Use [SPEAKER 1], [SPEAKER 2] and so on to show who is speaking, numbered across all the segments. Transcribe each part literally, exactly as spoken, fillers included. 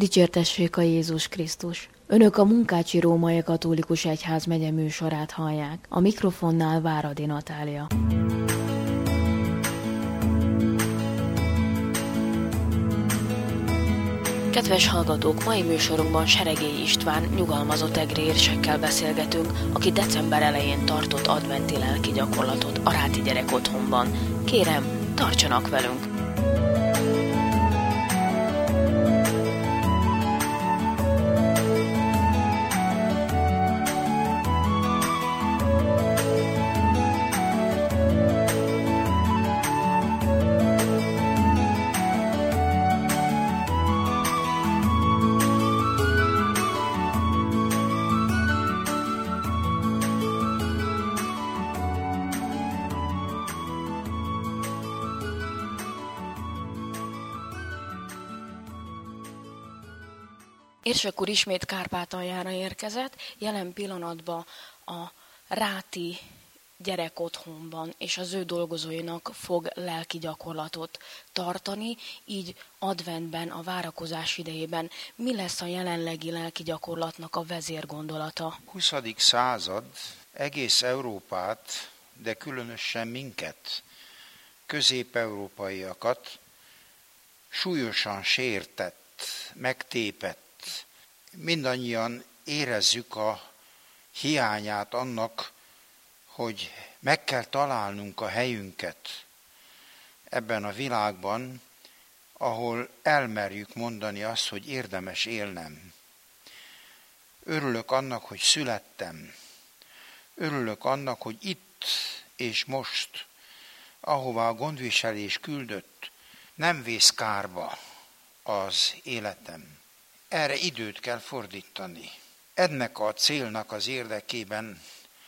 [SPEAKER 1] Dicsértessék a Jézus Krisztus! Önök a Munkácsi Római Katolikus Egyházmegye műsorát hallják. A mikrofonnál Váradi Natália. Kedves hallgatók, mai műsorunkban Seregély István nyugalmazott egri érsekkel beszélgetünk, aki december elején tartott adventi lelki gyakorlatot a Ráti Gyerekotthonban. Kérem, tartsanak velünk! Érsek úr ismét Kárpátaljára érkezett, jelen pillanatban a Ráti Gyerekotthonban és az ő dolgozóinak fog lelki gyakorlatot tartani, így adventben, a várakozás idejében. Mi lesz a jelenlegi lelki gyakorlatnak a vezérgondolata?
[SPEAKER 2] huszadik század egész Európát, de különösen minket, közép-európaiakat súlyosan sértett, megtépett. Mindannyian érezzük a hiányát annak, hogy meg kell találnunk a helyünket ebben a világban, ahol elmerjük mondani azt, hogy érdemes élnem. Örülök annak, hogy születtem. Örülök annak, hogy itt és most, ahová a gondviselés küldött, nem vész kárba az életem. Erre időt kell fordítani. Ennek a célnak az érdekében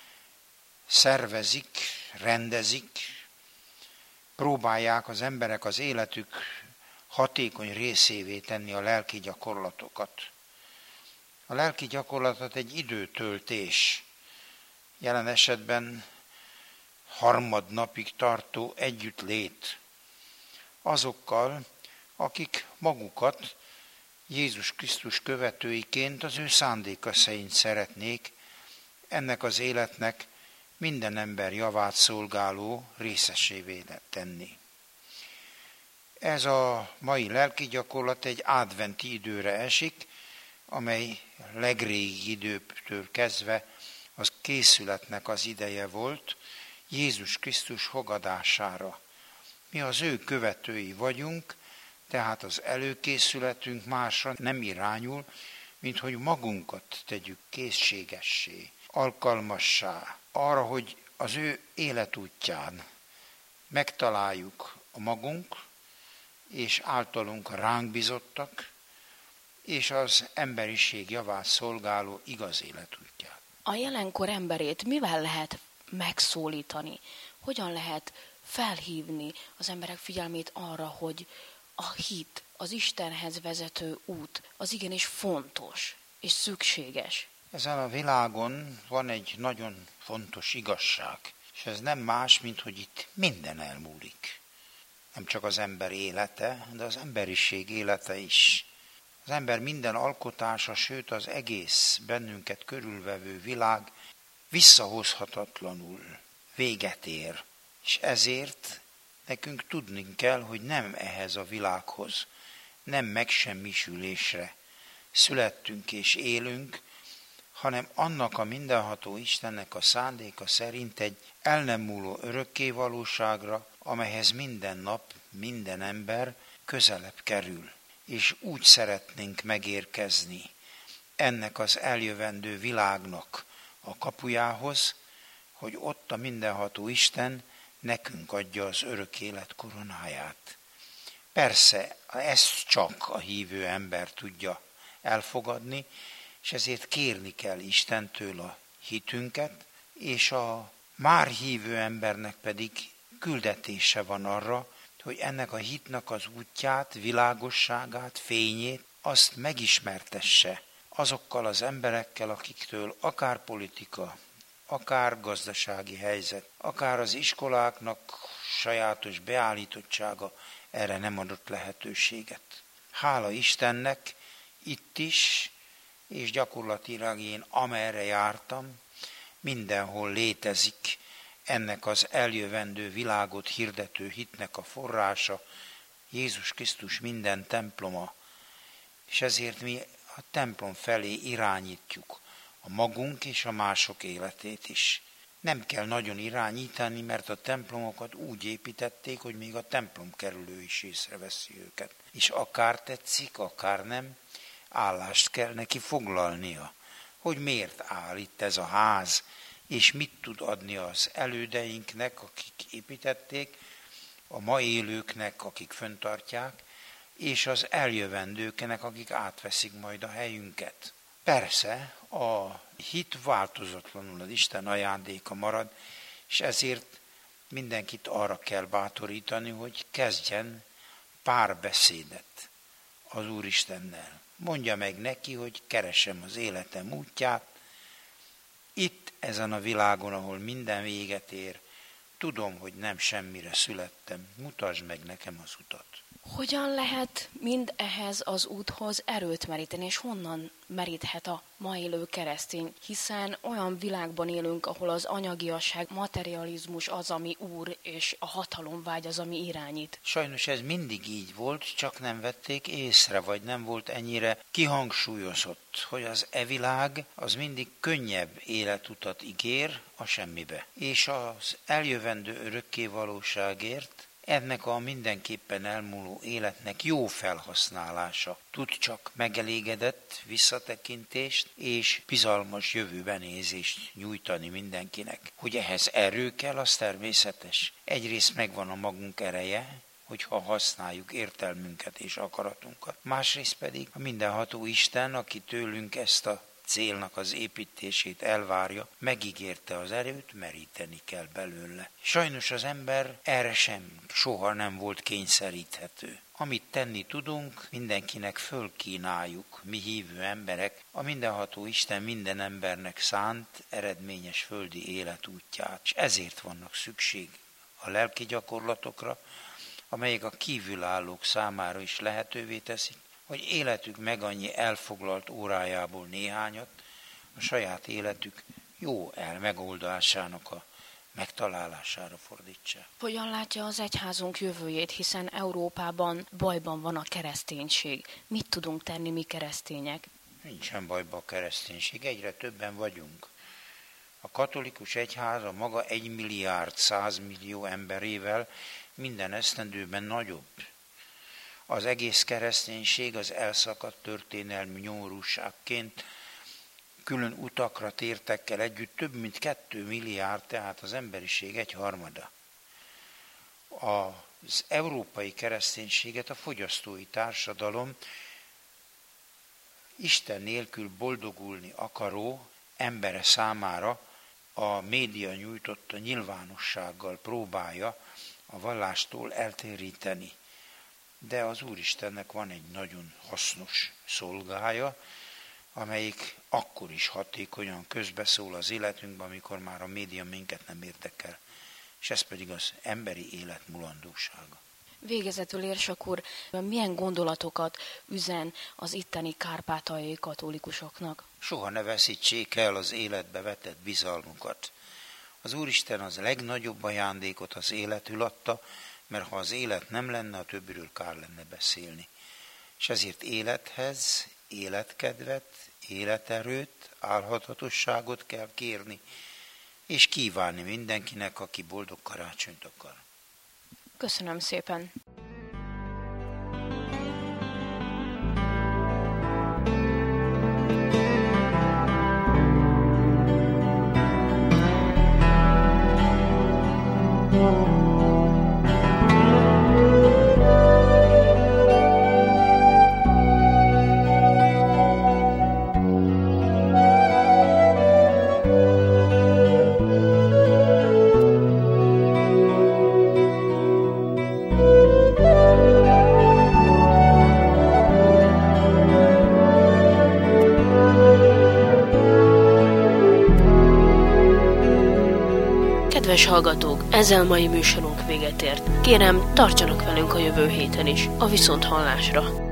[SPEAKER 2] szervezik, rendezik, próbálják az emberek az életük hatékony részévé tenni a lelki gyakorlatokat. A lelki gyakorlatot egy időtöltés, jelen esetben harmadnapig tartó együttlét azokkal, akik magukat Jézus Krisztus követőiként az ő szándéka szerint szeretnék ennek az életnek minden ember javát szolgáló részesévé tenni. Ez a mai lelki gyakorlat egy adventi időre esik, amely legrégi időtől kezdve az készületnek az ideje volt Jézus Krisztus fogadására. Mi az ő követői vagyunk, tehát az előkészületünk másra nem irányul, mint hogy magunkat tegyük készségessé, alkalmassá arra, hogy az ő életútján megtaláljuk a magunk és általunk ránk bizottak, és az emberiség javát szolgáló igaz életútját.
[SPEAKER 1] A jelenkor emberét mivel lehet megszólítani? Hogyan lehet felhívni az emberek figyelmét arra, hogy a hit, az Istenhez vezető út, az igenis fontos és szükséges?
[SPEAKER 2] Ezen a világon van egy nagyon fontos igazság, és ez nem más, mint hogy itt minden elmúlik. Nem csak az ember élete, de az emberiség élete is. Az ember minden alkotása, sőt az egész bennünket körülvevő világ visszahozhatatlanul véget ér. És ezért nekünk tudnunk kell, hogy nem ehhez a világhoz, nem megsemmisülésre születtünk és élünk, hanem annak a mindenható Istennek a szándéka szerint egy el nem múló örökké valóságra, amelyhez minden nap, minden ember közelebb kerül. És úgy szeretnénk megérkezni ennek az eljövendő világnak a kapujához, hogy ott a mindenható Isten nekünk adja az örök élet koronáját. Persze, ezt csak a hívő ember tudja elfogadni, és ezért kérni kell Istentől a hitünket, és a már hívő embernek pedig küldetése van arra, hogy ennek a hitnek az útját, világosságát, fényét, azt megismertesse azokkal az emberekkel, akiktől akár politika, akár gazdasági helyzet, akár az iskoláknak sajátos beállítottsága erre nem adott lehetőséget. Hála Istennek, itt is, és gyakorlatilag én amerre jártam, mindenhol létezik ennek az eljövendő világot hirdető hitnek a forrása, Jézus Krisztus minden temploma, és ezért mi a templom felé irányítjuk a magunk és a mások életét is. Nem kell nagyon irányítani, mert a templomokat úgy építették, hogy még a templomkerülő is észreveszi őket. És akár tetszik, akár nem, állást kell neki foglalnia, hogy miért áll itt ez a ház, és mit tud adni az elődeinknek, akik építették, a ma élőknek, akik fenntartják, és az eljövendőknek, akik átveszik majd a helyünket. Persze, a hit változatlanul az Isten ajándéka marad, és ezért mindenkit arra kell bátorítani, hogy kezdjen párbeszédet az Úristennel. Mondja meg neki, hogy keresem az életem útját, itt ezen a világon, ahol minden véget ér, tudom, hogy nem semmire születtem, mutasd meg nekem az utat.
[SPEAKER 1] Hogyan lehet mind ehhez az úthoz erőt meríteni, és honnan meríthet a ma élő keresztény? Hiszen olyan világban élünk, ahol az anyagiasság, materializmus az, ami úr, és a hatalomvágy az, ami irányít.
[SPEAKER 2] Sajnos ez mindig így volt, csak nem vették észre, vagy nem volt ennyire kihangsúlyozott, hogy az e világ az mindig könnyebb életutat ígér a semmibe. És az eljövendő örökké valóságért ennek a mindenképpen elmúló életnek jó felhasználása tud csak megelégedett visszatekintést és bizalmas jövőbenézést nyújtani mindenkinek. Hogy ehhez erő kell, az természetes. Egyrészt megvan a magunk ereje, hogyha használjuk értelmünket és akaratunkat. Másrészt pedig a mindenható Isten, aki tőlünk ezt a célnak az építését elvárja, megígérte az erőt, meríteni kell belőle. Sajnos az ember erre sem soha nem volt kényszeríthető. Amit tenni tudunk, mindenkinek fölkínáljuk, mi hívő emberek, a mindenható Isten minden embernek szánt eredményes földi életútját. És ezért vannak szükség a lelki gyakorlatokra, amelyek a kívülállók számára is lehetővé teszik, hogy életük meg annyi elfoglalt órájából néhányat a saját életük jó el megoldásának a megtalálására fordítsák.
[SPEAKER 1] Hogyan látja az egyházunk jövőjét, hiszen Európában bajban van a kereszténység. Mit tudunk tenni mi keresztények?
[SPEAKER 2] Nincsen bajban a kereszténység, egyre többen vagyunk. A katolikus egyház a maga egy milliárd százmillió emberével minden esztendőben nagyobb. Az egész kereszténység az elszakadt történelmi nyomorúságként külön utakra tértekkel együtt több mint kettő milliárd, tehát az emberiség egy harmada. Az európai kereszténységet a fogyasztói társadalom Isten nélkül boldogulni akaró embere számára a média nyújtotta nyilvánossággal próbálja a vallástól eltéríteni. De az Úristennek van egy nagyon hasznos szolgája, amelyik akkor is hatékonyan közbeszól az életünkben, amikor már a média minket nem érdekel. És ez pedig az emberi élet mulandósága.
[SPEAKER 1] Végezetül Érsak úr, milyen gondolatokat üzen az itteni kárpátaljai katolikusoknak?
[SPEAKER 2] Soha ne veszítsék el az életbe vetett bizalmukat. Az Úristen az legnagyobb ajándékot az életül adta, mert ha az élet nem lenne, a többiről kár lenne beszélni. És ezért élethez, életkedvet, életerőt, álhatatosságot kell kérni, és kívánni mindenkinek, aki boldog karácsonyt akar.
[SPEAKER 1] Köszönöm szépen! Kedves hallgatók, ezzel mai műsorunk véget ért. Kérem, tartsanak velünk a jövő héten is, a viszonthallásra.